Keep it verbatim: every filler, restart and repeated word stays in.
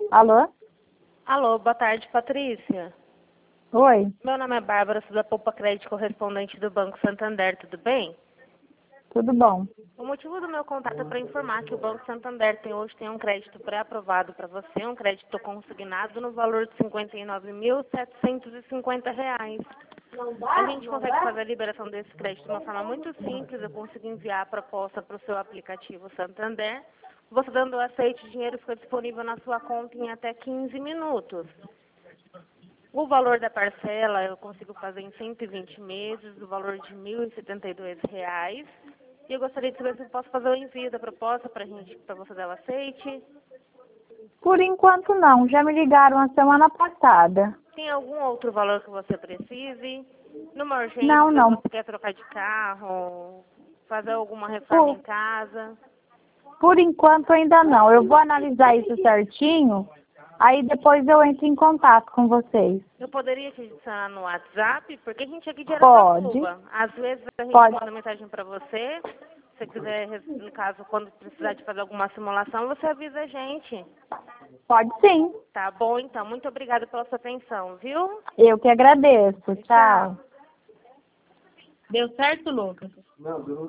Alô? Alô, boa tarde, Patrícia. Oi, Meu nome é Bárbara, sou da Poupa Crédito correspondente do Banco Santander, tudo bem? tudo bom? O motivo do meu contato é para informar que o Banco Santander tem, hoje tem um crédito pré-aprovado para você, um crédito consignado no valor de cinquenta e nove mil, setecentos e cinquenta reais. A gente consegue fazer a liberação desse crédito de uma forma muito simples. Eu consigo enviar a proposta para o seu aplicativo Santander. Você dando o aceite, o dinheiro fica disponível na sua conta em até quinze minutos. O valor da parcela eu consigo fazer em cento e vinte meses, o valor de mil e setenta e dois reais. E eu gostaria de saber se eu posso fazer o envio da proposta para gente, para você dar o aceite. Por enquanto não, já me ligaram a semana passada. Tem algum outro valor que você precise? Numa urgência, Não, às vezes não. você quer trocar de carro, fazer alguma reforma Por, em casa. por enquanto ainda não. Eu vou analisar isso certinho, aí depois eu entro em contato com vocês. Eu poderia te adicionar no WhatsApp, porque a gente aqui de Pode, Araçatuba. Às vezes a gente pode, manda mensagem para você. Se você quiser, no caso, quando precisar de fazer alguma simulação, você avisa a gente. pode sim. Tá bom, então. Muito obrigada pela sua atenção, viu? Eu que agradeço. Tchau. Tchau. Deu certo, Lucas?